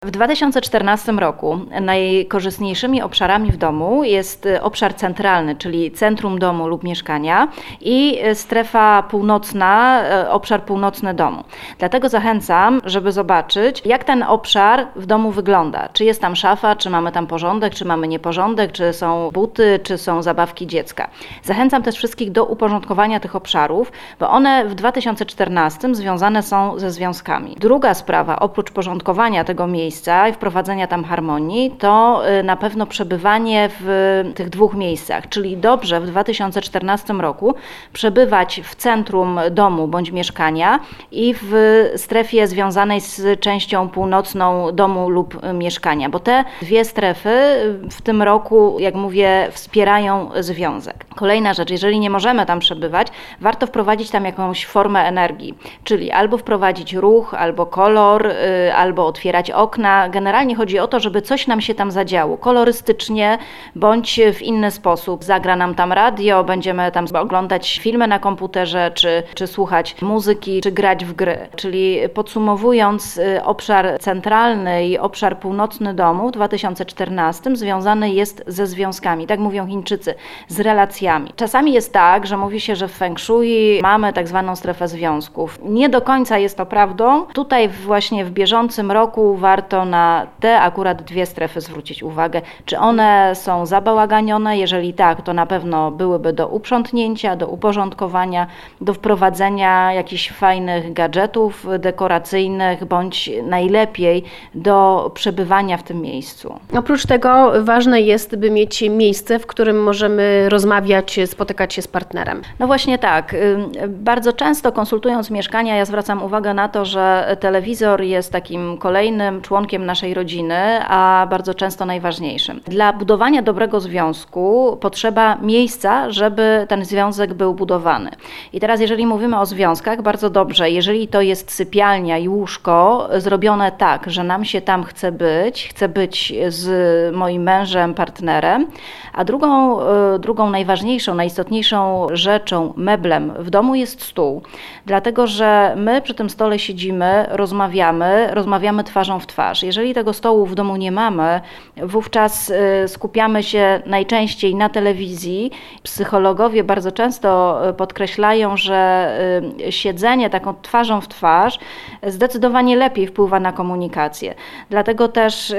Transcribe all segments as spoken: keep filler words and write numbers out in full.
W dwa tysiące czternastym roku najkorzystniejszymi obszarami w domu jest obszar centralny, czyli centrum domu lub mieszkania i strefa północna, obszar północny domu. Dlatego zachęcam, żeby zobaczyć, jak ten obszar w domu wygląda. Czy jest tam szafa, czy mamy tam porządek, czy mamy nieporządek, czy są buty, czy są zabawki dziecka. Zachęcam też wszystkich do uporządkowania tych obszarów, bo one w dwa tysiące czternastym związane są ze związkami. Druga sprawa, oprócz porządkowania tego miejsca, i wprowadzenia tam harmonii, to na pewno przebywanie w tych dwóch miejscach, czyli dobrze w dwa tysiące czternastym roku przebywać w centrum domu bądź mieszkania i w strefie związanej z częścią północną domu lub mieszkania, bo te dwie strefy w tym roku, jak mówię, wspierają związek. Kolejna rzecz, jeżeli nie możemy tam przebywać, warto wprowadzić tam jakąś formę energii, czyli albo wprowadzić ruch, albo kolor, albo otwierać okna. Generalnie chodzi o to, żeby coś nam się tam zadziało, kolorystycznie bądź w inny sposób. Zagra nam tam radio, będziemy tam oglądać filmy na komputerze, czy, czy słuchać muzyki, czy grać w gry. Czyli podsumowując, obszar centralny i obszar północny domu w dwa tysiące czternastym związany jest ze związkami, tak mówią Chińczycy, z relacjami. Czasami jest tak, że mówi się, że w Feng Shui mamy tak zwaną strefę związków. Nie do końca jest to prawdą. Tutaj właśnie w bieżącym roku warto na te akurat dwie strefy zwrócić uwagę, czy one są zabałaganione, jeżeli tak, to na pewno byłyby do uprzątnięcia, do uporządkowania, do wprowadzenia jakichś fajnych gadżetów dekoracyjnych, bądź najlepiej do przebywania w tym miejscu. Oprócz tego ważne jest, by mieć miejsce, w którym możemy rozmawiać, spotykać się z partnerem. No właśnie tak. Bardzo często konsultując mieszkania, ja zwracam uwagę na to, że telewizor jest takim kolejnym członkiem naszej rodziny, a bardzo często najważniejszym. Dla budowania dobrego związku potrzeba miejsca, żeby ten związek był budowany. I teraz jeżeli mówimy o związkach, bardzo dobrze, jeżeli to jest sypialnia i łóżko zrobione tak, że nam się tam chce być, chcę być z moim mężem, partnerem, a drugą, drugą najważniejszą, najistotniejszą rzeczą, meblem w domu jest stół. Dlatego, że my przy tym stole siedzimy, rozmawiamy, rozmawiamy twarzą w twarz. Jeżeli tego stołu w domu nie mamy, wówczas skupiamy się najczęściej na telewizji. Psychologowie bardzo często podkreślają, że siedzenie taką twarzą w twarz zdecydowanie lepiej wpływa na komunikację. Dlatego też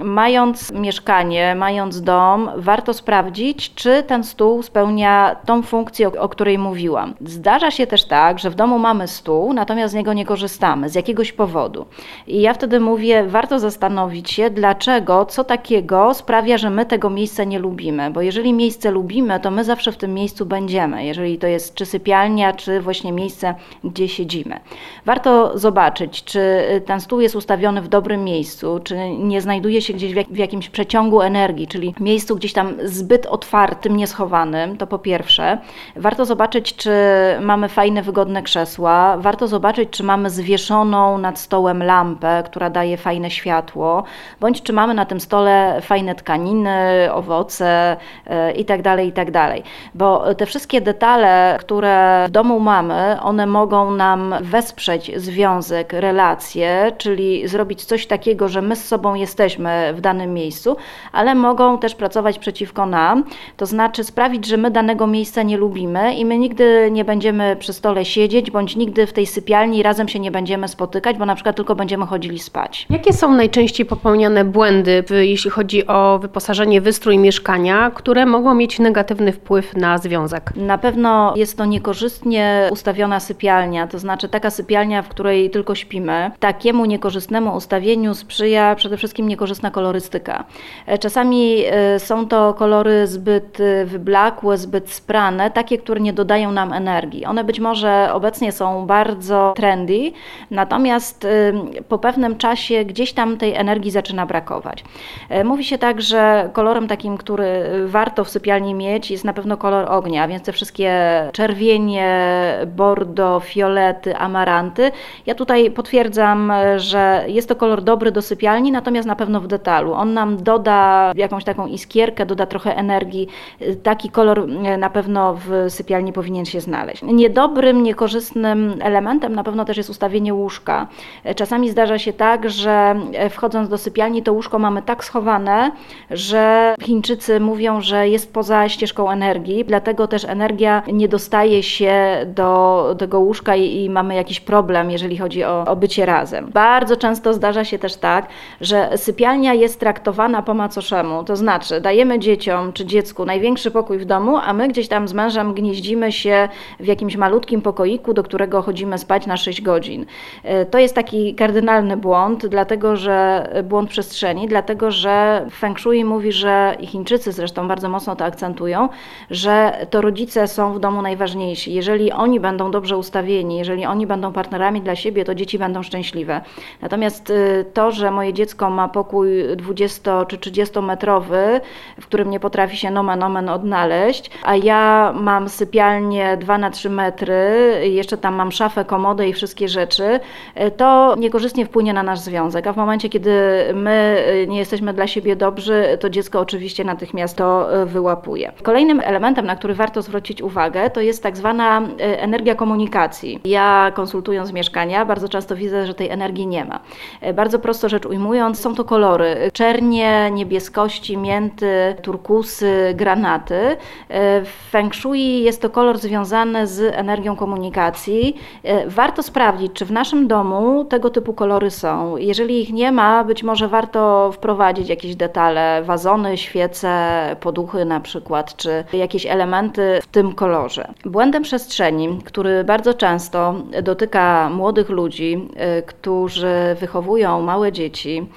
mając mieszkanie, mając dom, warto sprawdzić, czy ten stół spełnia tą funkcję, o której mówiłam. Zdarza się też tak, że w domu mamy stół, natomiast z niego nie korzystamy z jakiegoś powodu. I ja wtedy mówię, warto zastanowić się, dlaczego, co takiego sprawia, że my tego miejsca nie lubimy. Bo jeżeli miejsce lubimy, to my zawsze w tym miejscu będziemy. Jeżeli to jest czy sypialnia, czy właśnie miejsce, gdzie siedzimy. Warto zobaczyć, czy ten stół jest ustawiony w dobrym miejscu, czy nie znajduje się gdzieś w, jak, w jakimś przeciągu energii, czyli miejscu gdzieś tam zbyt otwartym, nieschowanym, to po pierwsze. Warto zobaczyć, czy mamy fajne, wygodne krzesła. Warto zobaczyć, czy mamy zwieszoną nad stołem lampę, która daje fajne światło, bądź czy mamy na tym stole fajne tkaniny, owoce i tak dalej, i tak dalej. Bo te wszystkie detale, które w domu mamy, one mogą nam wesprzeć związek, relacje, czyli zrobić coś takiego, że my z sobą jesteśmy w danym miejscu, ale mogą też pracować przeciwko nam, to znaczy sprawić, że my danego miejsca nie lubimy i my nigdy nie będziemy przy stole siedzieć, bądź nigdy w tej sypialni razem się nie będziemy spotykać, bo na przykład tylko będziemy chodzili spać. Jakie są najczęściej popełniane błędy, jeśli chodzi o wyposażenie, wystrój mieszkania, które mogą mieć negatywny wpływ na związek? Na pewno jest to niekorzystnie ustawiona sypialnia, to znaczy taka sypialnia, w której tylko śpimy. Takiemu niekorzystnemu ustawieniu sprzyja przede wszystkim niekorzystna kolorystyka. Czasami są to kolory zbyt wyblakłe, zbyt sprane, takie, które nie dodają nam energii. One być może obecnie są bardzo trendy, natomiast po pewnym czasie gdzieś tam tej energii zaczyna brakować. Mówi się tak, że kolorem takim, który warto w sypialni mieć, jest na pewno kolor ognia, więc te wszystkie czerwienie, bordo, fiolety, amaranty. Ja tutaj potwierdzam, że jest to kolor dobry do sypialni, natomiast na pewno w detalu. On nam doda jakąś taką iskierkę, doda trochę energii. Taki kolor na pewno w sypialni powinien się znaleźć. Niedobrym, niekorzystnym elementem na pewno też jest ustawienie łóżka. Czasami zdarza się tak, że że wchodząc do sypialni to łóżko mamy tak schowane, że Chińczycy mówią, że jest poza ścieżką energii, dlatego też energia nie dostaje się do tego łóżka i, i mamy jakiś problem, jeżeli chodzi o, o bycie razem. Bardzo często zdarza się też tak, że sypialnia jest traktowana po macoszemu, to znaczy dajemy dzieciom czy dziecku największy pokój w domu, a my gdzieś tam z mężem gnieździmy się w jakimś malutkim pokoiku, do którego chodzimy spać na sześć godzin. To jest taki kardynalny błąd, dlatego że błąd przestrzeni, dlatego że Feng Shui mówi, że i Chińczycy zresztą bardzo mocno to akcentują, że to rodzice są w domu najważniejsi. Jeżeli oni będą dobrze ustawieni, jeżeli oni będą partnerami dla siebie, to dzieci będą szczęśliwe. Natomiast to, że moje dziecko ma pokój dwudziesto czy trzydziestometrowy, w którym nie potrafi się nomen omen odnaleźć, a ja mam sypialnię dwa na trzy metry, jeszcze tam mam szafę, komodę i wszystkie rzeczy, to niekorzystnie wpłynie na nasz związek. A w momencie, kiedy my nie jesteśmy dla siebie dobrzy, to dziecko oczywiście natychmiast to wyłapuje. Kolejnym elementem, na który warto zwrócić uwagę, to jest tak zwana energia komunikacji. Ja konsultując mieszkania, bardzo często widzę, że tej energii nie ma. Bardzo prosto rzecz ujmując, są to kolory. Czernie, niebieskości, mięty, turkusy, granaty. W Feng Shui jest to kolor związany z energią komunikacji. Warto sprawdzić, czy w naszym domu tego typu kolory są. Jeżeli ich nie ma, być może warto wprowadzić jakieś detale, wazony, świece, poduchy na przykład, czy jakieś elementy w tym kolorze. Błędem przestrzeni, który bardzo często dotyka młodych ludzi, którzy wychowują małe dzieci,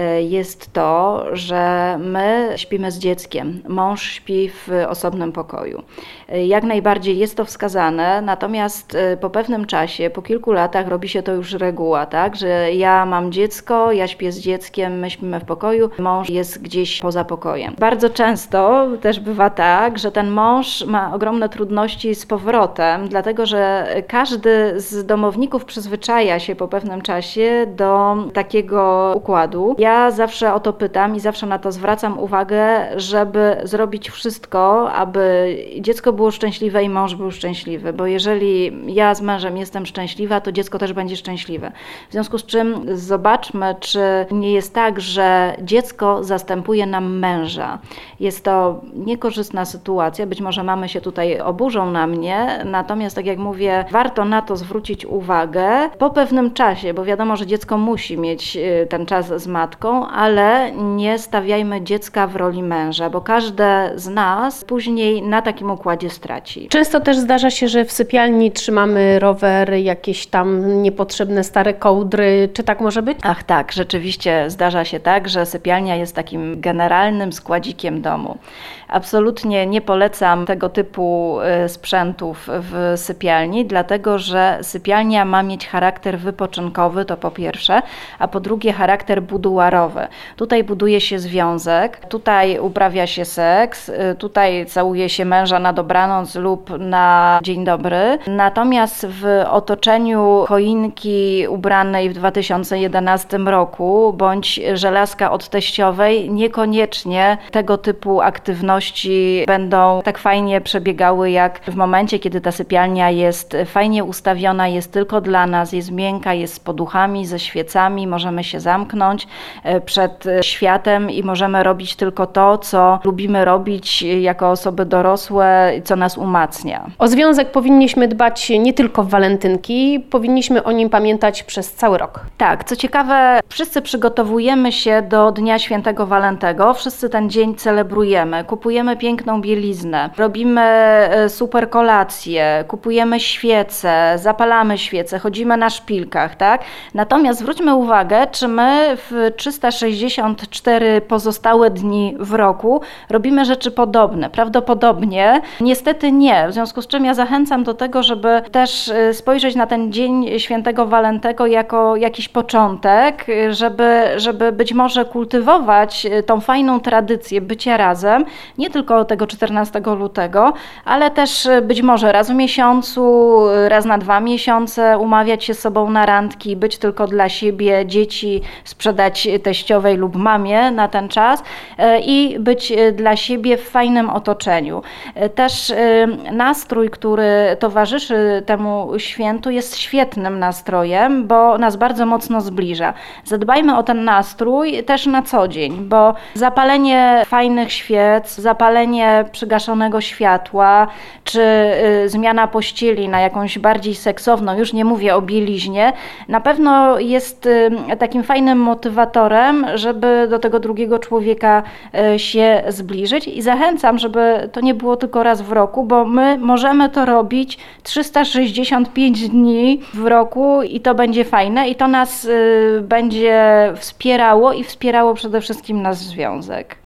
jest to, że my śpimy z dzieckiem. Mąż śpi w osobnym pokoju. Jak najbardziej jest to wskazane, natomiast po pewnym czasie, po kilku latach robi się to już reguła, tak, że ja mam dziecko, ja śpię z dzieckiem, my śpimy w pokoju, mąż jest gdzieś poza pokojem. Bardzo często też bywa tak, że ten mąż ma ogromne trudności z powrotem, dlatego że każdy z domowników przyzwyczaja się po pewnym czasie do takiego układu. Ja zawsze o to pytam i zawsze na to zwracam uwagę, żeby zrobić wszystko, aby dziecko było szczęśliwe i mąż był szczęśliwy, bo jeżeli ja z mężem jestem szczęśliwa, to dziecko też będzie szczęśliwe. W związku z czym zobaczmy, czy nie jest tak, że dziecko zastępuje nam męża. Jest to niekorzystna sytuacja, być może mamy się tutaj oburzą na mnie, natomiast tak jak mówię, warto na to zwrócić uwagę po pewnym czasie, bo wiadomo, że dziecko musi mieć ten czas z matką, ale nie stawiajmy dziecka w roli męża, bo każde z nas później na takim układzie straci. Często też zdarza się, że w sypialni trzymamy rower, jakieś tam niepotrzebne stare kołdry. Czy tak może być? Ach tak, rzeczywiście zdarza się tak, że sypialnia jest takim generalnym składzikiem domu. Absolutnie nie polecam tego typu sprzętów w sypialni, dlatego że sypialnia ma mieć charakter wypoczynkowy, to po pierwsze, a po drugie charakter buduarowy. Tutaj buduje się związek, tutaj uprawia się seks, tutaj całuje się męża na dobranoc lub na dzień dobry. Natomiast w otoczeniu choinki ubranej w dwa tysiące jedenastym roku bądź żelazka od teściowej niekoniecznie tego typu aktywności będą tak fajnie przebiegały jak w momencie, kiedy ta sypialnia jest fajnie ustawiona, jest tylko dla nas, jest miękka, jest z poduchami, ze świecami, możemy się zamknąć przed światem i możemy robić tylko to, co lubimy robić jako osoby dorosłe, co nas umacnia. O związek powinniśmy dbać nie tylko w walentynki, powinniśmy o nim pamiętać przez cały rok. Tak, co ciekawe, wszyscy przygotowujemy się do Dnia Świętego Walentego, wszyscy ten dzień celebrujemy, kupujemy piękną bieliznę, robimy super kolacje, kupujemy świece, zapalamy świece, chodzimy na szpilkach, tak? Natomiast zwróćmy uwagę, czy my w trzysta sześćdziesiąt cztery pozostałe dni w roku robimy rzeczy podobne. Prawdopodobnie niestety nie, w związku z czym ja zachęcam do tego, żeby też spojrzeć na ten Dzień Świętego Walentego jako jakiś początek, żeby, żeby być może kultywować tą fajną tradycję bycia razem, nie tylko tego czternastego lutego, ale też być może raz w miesiącu, raz na dwa miesiące umawiać się z sobą na randki, być tylko dla siebie, dzieci sprzedać dać teściowej lub mamie na ten czas i być dla siebie w fajnym otoczeniu. Też nastrój, który towarzyszy temu świętu, jest świetnym nastrojem, bo nas bardzo mocno zbliża. Zadbajmy o ten nastrój też na co dzień, bo zapalenie fajnych świec, zapalenie przygaszonego światła, czy zmiana pościeli na jakąś bardziej seksowną, już nie mówię o bieliźnie, na pewno jest takim fajnym motywatorem, żeby do tego drugiego człowieka się zbliżyć i zachęcam, żeby to nie było tylko raz w roku, bo my możemy to robić trzysta sześćdziesiąt pięć dni w roku i to będzie fajne i to nas będzie wspierało i wspierało przede wszystkim nasz związek.